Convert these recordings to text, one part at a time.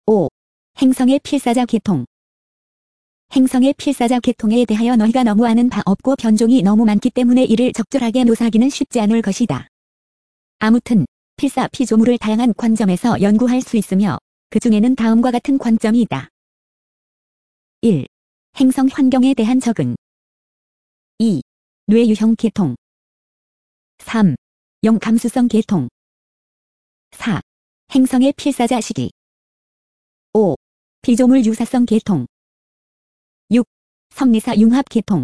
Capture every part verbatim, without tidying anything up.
오. 행성의 필사자 계통. 행성의 필사자 계통에 대하여 너희가 너무 아는 바 없고 변종이 너무 많기 때문에 이를 적절하게 묘사하기는 쉽지 않을 것이다. 아무튼 필사 피조물을 다양한 관점에서 연구할 수 있으며 그 중에는 다음과 같은 관점이 있다. 일. 행성 환경에 대한 적응. 이. 뇌유형 계통. 삼. 영 감수성 계통. 사. 행성의 필사자 시기. 오. 피조물 유사성 계통. 육. 성리사 융합 계통.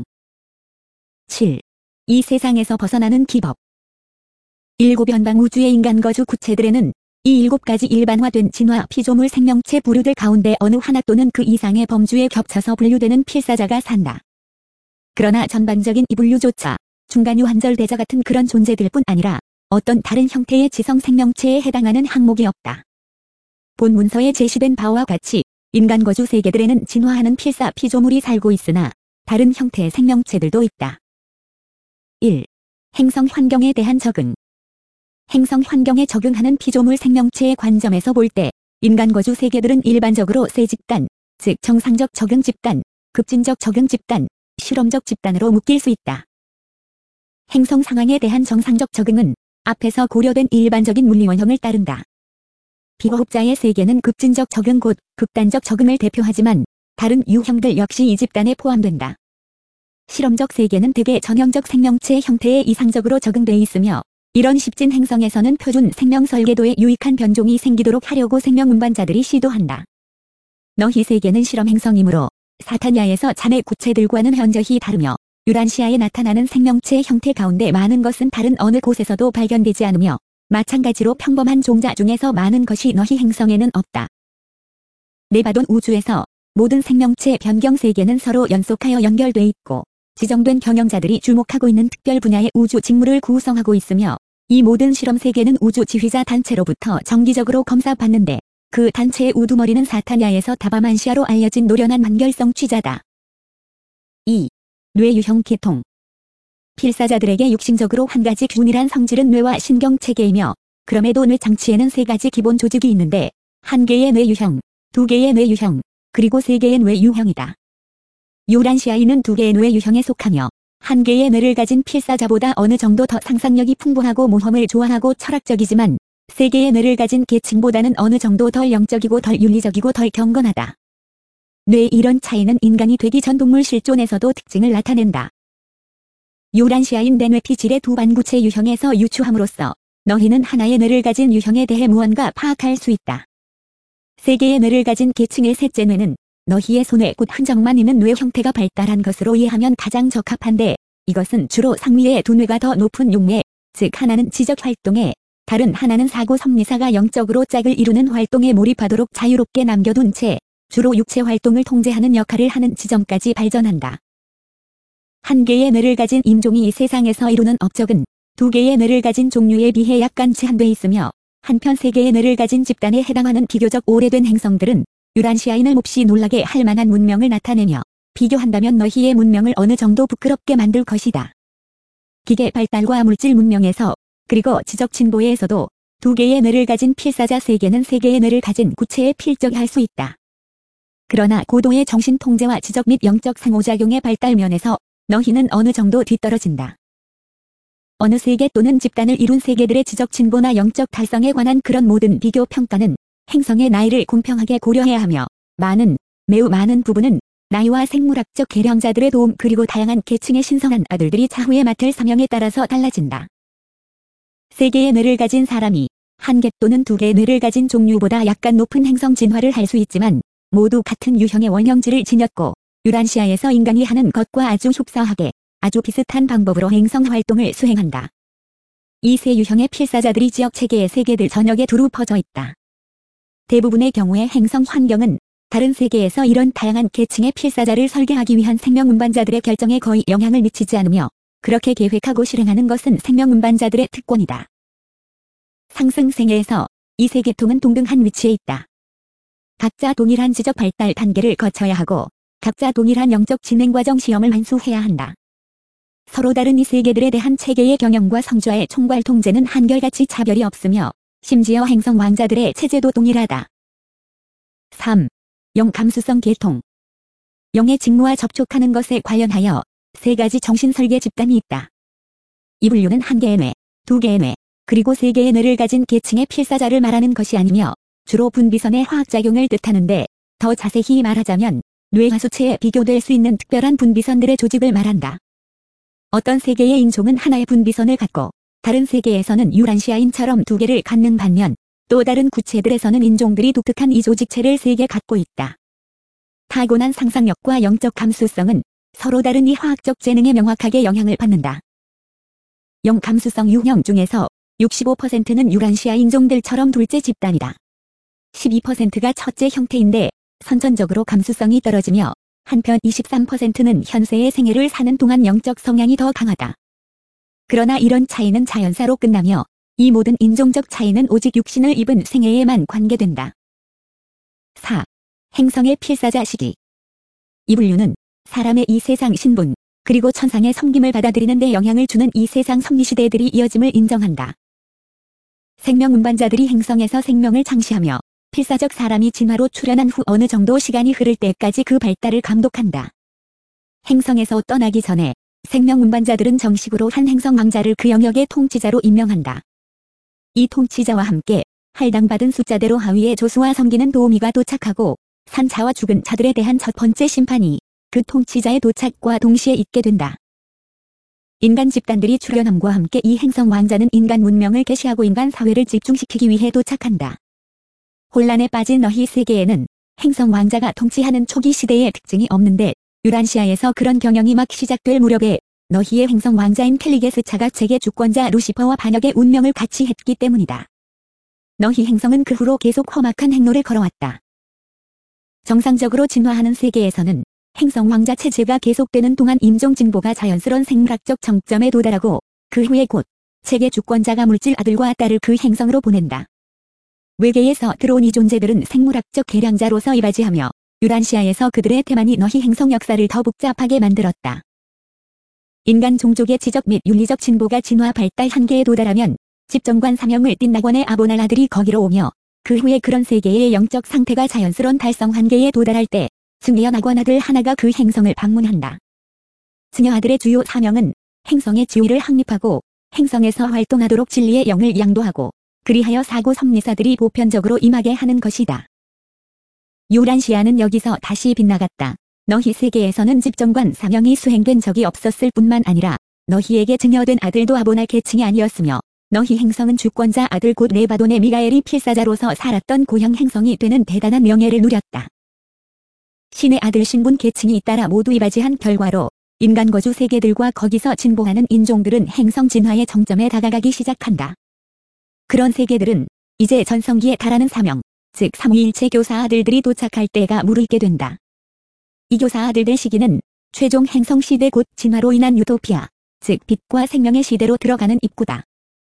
칠. 이 세상에서 벗어나는 기법. 일곱 연방 우주의 인간 거주 구체들에는 이 일곱 가지 일반화된 진화 피조물 생명체 부류들 가운데 어느 하나 또는 그 이상의 범주에 겹쳐서 분류되는 필사자가 산다. 그러나 전반적인 이 분류조차 중간 유한절대자 같은 그런 존재들 뿐 아니라 어떤 다른 형태의 지성 생명체에 해당하는 항목이 없다. 본 문서에 제시된 바와 같이 인간 거주 세계들에는 진화하는 필사 피조물이 살고 있으나 다른 형태의 생명체들도 있다. 일. 행성 환경에 대한 적응. 행성 환경에 적응하는 피조물 생명체의 관점에서 볼 때 인간 거주 세계들은 일반적으로 세 집단, 즉 정상적 적응 집단, 급진적 적응 집단, 실험적 집단으로 묶일 수 있다. 행성 상황에 대한 정상적 적응은 앞에서 고려된 일반적인 물리원형을 따른다. 비호흡자의 세계는 급진적 적응 곧 극단적 적응을 대표하지만 다른 유형들 역시 이 집단에 포함된다. 실험적 세계는 대개 전형적 생명체 형태에 이상적으로 적응돼 있으며 이런 십진 행성에서는 표준 생명 설계도에 유익한 변종이 생기도록 하려고 생명 운반자들이 시도한다. 너희 세계는 실험 행성이므로 사타니아에서 자네 구체들과는 현저히 다르며 유란시아에 나타나는 생명체 형태 가운데 많은 것은 다른 어느 곳에서도 발견되지 않으며 마찬가지로 평범한 종자 중에서 많은 것이 너희 행성에는 없다. 네바돈 우주에서 모든 생명체 변경 세계는 서로 연속하여 연결돼 있고 지정된 경영자들이 주목하고 있는 특별 분야의 우주 직무를 구성하고 있으며 이 모든 실험 세계는 우주 지휘자 단체로부터 정기적으로 검사받는데 그 단체의 우두머리는 사타니아에서 다바만시아로 알려진 노련한 만결성 취자다. 이. 뇌유형 계통. 필사자들에게 육신적으로 한 가지 균일한 성질은 뇌와 신경체계이며 그럼에도 뇌 장치에는 세 가지 기본 조직이 있는데 한 개의 뇌유형, 두 개의 뇌유형, 그리고 세 개의 뇌유형이다. 유란시아인은 두 개의 뇌유형에 속하며 한 개의 뇌를 가진 필사자보다 어느 정도 더 상상력이 풍부하고 모험을 좋아하고 철학적이지만 세 개의 뇌를 가진 계층보다는 어느 정도 덜 영적이고 덜 윤리적이고 덜 경건하다. 뇌의 이런 차이는 인간이 되기 전 동물 실존에서도 특징을 나타낸다. 유란시아인 내 뇌피질의 두 반구체 유형에서 유추함으로써 너희는 하나의 뇌를 가진 유형에 대해 무언가 파악할 수 있다. 세 개의 뇌를 가진 계층의 셋째 뇌는 너희의 손에 곧 흔적만 있는 뇌 형태가 발달한 것으로 이해하면 가장 적합한데 이것은 주로 상위의 두 뇌가 더 높은 육뇌, 즉 하나는 지적 활동에 다른 하나는 사고 섭리사가 영적으로 짝을 이루는 활동에 몰입하도록 자유롭게 남겨둔 채 주로 육체 활동을 통제하는 역할을 하는 지점까지 발전한다. 한 개의 뇌를 가진 인종이 이 세상에서 이루는 업적은 두 개의 뇌를 가진 종류에 비해 약간 제한돼 있으며 한편 세 개의 뇌를 가진 집단에 해당하는 비교적 오래된 행성들은 유란시아인을 몹시 놀라게 할 만한 문명을 나타내며 비교한다면 너희의 문명을 어느 정도 부끄럽게 만들 것이다. 기계 발달과 물질 문명에서 그리고 지적 진보에서도 두 개의 뇌를 가진 필사자 세계는 세 개의 뇌를 가진 구체에 필적할 수 있다. 그러나 고도의 정신 통제와 지적 및 영적 상호작용의 발달 면에서 너희는 어느 정도 뒤떨어진다. 어느 세계 또는 집단을 이룬 세계들의 지적 진보나 영적 달성에 관한 그런 모든 비교 평가는 행성의 나이를 공평하게 고려해야 하며 많은, 매우 많은 부분은 나이와 생물학적 계량자들의 도움 그리고 다양한 계층의 신성한 아들들이 차후에 맡을 사명에 따라서 달라진다. 세 개의 뇌를 가진 사람이 한 개 또는 두 개의 뇌를 가진 종류보다 약간 높은 행성 진화를 할 수 있지만 모두 같은 유형의 원형질을 지녔고 유란시아에서 인간이 하는 것과 아주 흡사하게 아주 비슷한 방법으로 행성 활동을 수행한다. 이 세 유형의 필사자들이 지역 체계의 세계들 전역에 두루 퍼져 있다. 대부분의 경우에 행성 환경은 다른 세계에서 이런 다양한 계층의 필사자를 설계하기 위한 생명 운반자들의 결정에 거의 영향을 미치지 않으며 그렇게 계획하고 실행하는 것은 생명 운반자들의 특권이다. 상승세계에서 이 세 계통은 동등한 위치에 있다. 각자 동일한 지적 발달 단계를 거쳐야 하고 각자 동일한 영적 진행 과정 시험을 완수해야 한다. 서로 다른 이 세계들에 대한 체계의 경영과 성좌의 총괄 통제는 한결같이 차별이 없으며 심지어 행성 왕자들의 체제도 동일하다. 삼. 영 감수성 계통. 영의 직무와 접촉하는 것에 관련하여 세 가지 정신설계 집단이 있다. 이 분류는 한 개의 뇌, 두 개의 뇌, 그리고 세 개의 뇌를 가진 계층의 필사자를 말하는 것이 아니며 주로 분비선의 화학작용을 뜻하는데 더 자세히 말하자면 뇌하수체에 비교될 수 있는 특별한 분비선들의 조직을 말한다. 어떤 세 개의 인종은 하나의 분비선을 갖고 다른 세 개에서는 유란시아인처럼 두 개를 갖는 반면 또 다른 구체들에서는 인종들이 독특한 이 조직체를 세 개 갖고 있다. 타고난 상상력과 영적 감수성은 서로 다른 이 화학적 재능에 명확하게 영향을 받는다. 영 감수성 유형 중에서 육십오 퍼센트는 유란시아 인종들처럼 둘째 집단이다. 십이 퍼센트가 첫째 형태인데 선천적으로 감수성이 떨어지며 한편 이십삼 퍼센트는 현세의 생애를 사는 동안 영적 성향이 더 강하다. 그러나 이런 차이는 자연사로 끝나며 이 모든 인종적 차이는 오직 육신을 입은 생애에만 관계된다. 사. 행성의 필사자 시기. 이 분류는 사람의 이 세상 신분, 그리고 천상의 섬김을 받아들이는 데 영향을 주는 이 세상 섭리시대들이 이어짐을 인정한다. 생명 운반자들이 행성에서 생명을 창시하며 필사적 사람이 진화로 출현한 후 어느 정도 시간이 흐를 때까지 그 발달을 감독한다. 행성에서 떠나기 전에 생명 운반자들은 정식으로 한 행성 왕자를 그 영역의 통치자로 임명한다. 이 통치자와 함께 할당받은 숫자대로 하위의 조수와 섬기는 도우미가 도착하고 산 자와 죽은 자들에 대한 첫 번째 심판이 그 통치자의 도착과 동시에 있게 된다. 인간 집단들이 출현함과 함께 이 행성 왕자는 인간 문명을 개시하고 인간 사회를 집중시키기 위해 도착한다. 혼란에 빠진 너희 세계에는 행성 왕자가 통치하는 초기 시대의 특징이 없는데 유란시아에서 그런 경영이 막 시작될 무렵에 너희의 행성 왕자인 켈리게스 차가 세계 주권자 루시퍼와 반역의 운명을 같이 했기 때문이다. 너희 행성은 그 후로 계속 험악한 행로를 걸어왔다. 정상적으로 진화하는 세계에서는 행성 왕자 체제가 계속되는 동안 인종 진보가 자연스러운 생물학적 정점에 도달하고 그 후에 곧 세계 주권자가 물질 아들과 딸을 그 행성으로 보낸다. 외계에서 들어온 이 존재들은 생물학적 계량자로서 이바지하며 유란시아에서 그들의 태만이 너희 행성 역사를 더 복잡하게 만들었다. 인간 종족의 지적 및 윤리적 진보가 진화 발달 한계에 도달하면 집정관 사명을 띤 낙원의 아보날 아들이 거기로 오며 그 후에 그런 세계의 영적 상태가 자연스러운 달성 한계에 도달할 때 승리여 낙원 아들 하나가 그 행성을 방문한다. 승려 아들의 주요 사명은 행성의 지위를 확립하고 행성에서 활동하도록 진리의 영을 양도하고 그리하여 사고 섭리사들이 보편적으로 임하게 하는 것이다. 유란시아는 여기서 다시 빗나갔다. 너희 세계에서는 집정관 사명이 수행된 적이 없었을 뿐만 아니라 너희에게 증여된 아들도 아보날 계층이 아니었으며 너희 행성은 주권자 아들 곧 네바돈의 미가엘이 필사자로서 살았던 고향 행성이 되는 대단한 명예를 누렸다. 신의 아들 신분 계층이 잇따라 모두 이바지한 결과로 인간 거주 세계들과 거기서 진보하는 인종들은 행성 진화의 정점에 다가가기 시작한다. 그런 세계들은 이제 전성기에 달하는 사명, 즉 삼위일체 교사 아들들이 도착할 때가 무르익게 된다. 이 교사 아들들 시기는 최종 행성 시대 곧 진화로 인한 유토피아, 즉 빛과 생명의 시대로 들어가는 입구다.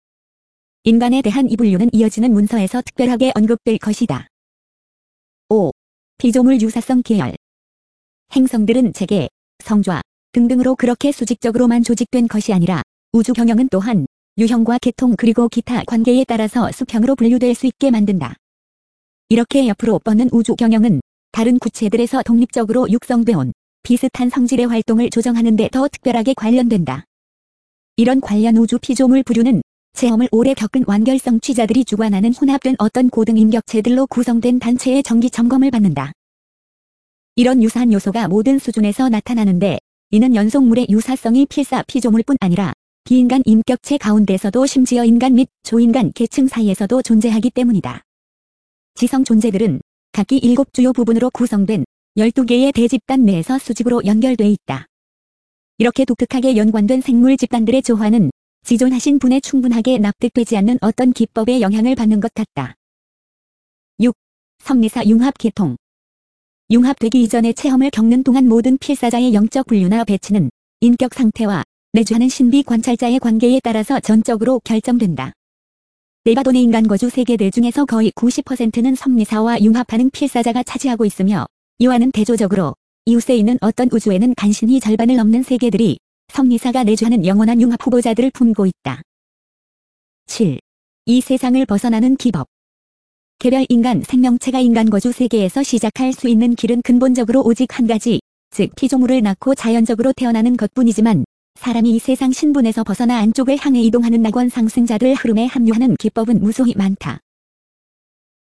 인간에 대한 이 분류는 이어지는 문서에서 특별하게 언급될 것이다. 오. 피조물 유사성 계열. 행성들은 체계, 성좌 등등으로 그렇게 수직적으로만 조직된 것이 아니라 우주 경영은 또한 유형과 계통 그리고 기타 관계에 따라서 수평으로 분류될 수 있게 만든다. 이렇게 옆으로 뻗는 우주 경영은 다른 구체들에서 독립적으로 육성돼 온 비슷한 성질의 활동을 조정하는 데 더 특별하게 관련된다. 이런 관련 우주 피조물 부류는 체험을 오래 겪은 완결성 취자들이 주관하는 혼합된 어떤 고등 인격체들로 구성된 단체의 정기 점검을 받는다. 이런 유사한 요소가 모든 수준에서 나타나는데 이는 연속물의 유사성이 필사 피조물뿐 아니라 비인간 인격체 가운데서도 심지어 인간 및 조인간 계층 사이에서도 존재하기 때문이다. 지성 존재들은 각기 일곱 주요 부분으로 구성된 열두 개의 대집단 내에서 수직으로 연결돼 있다. 이렇게 독특하게 연관된 생물 집단들의 조화는 지존하신 분에 충분하게 납득되지 않는 어떤 기법의 영향을 받는 것 같다. 육. 섭리사 융합 계통. 융합되기 이전의 체험을 겪는 동안 모든 필사자의 영적 분류나 배치는 인격 상태와 내주하는 신비 관찰자의 관계에 따라서 전적으로 결정된다. 네바돈의 인간 거주 세계들 중에서 거의 구십 퍼센트는 섭리사와 융합하는 필사자가 차지하고 있으며 이와는 대조적으로 이웃에 있는 어떤 우주에는 간신히 절반을 넘는 세계들이 섭리사가 내주하는 영원한 융합 후보자들을 품고 있다. 칠. 이 세상을 벗어나는 기법. 개별 인간 생명체가 인간 거주 세계에서 시작할 수 있는 길은 근본적으로 오직 한 가지, 즉 피조물을 낳고 자연적으로 태어나는 것뿐이지만 사람이 이 세상 신분에서 벗어나 안쪽을 향해 이동하는 낙원 상승자들 흐름에 합류하는 기법은 무수히 많다.